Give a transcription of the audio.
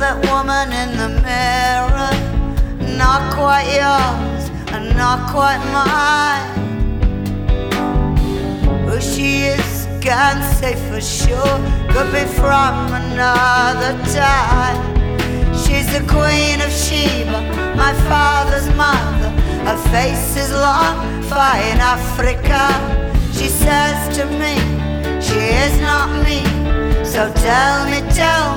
that woman in the mirror, not quite yours and not quite mine. Who she is, can't say for sure, could be from another time. She's the Queen of Sheba, my father's mother. Her face is long, far in Africa. She says to me, she is not me. So tell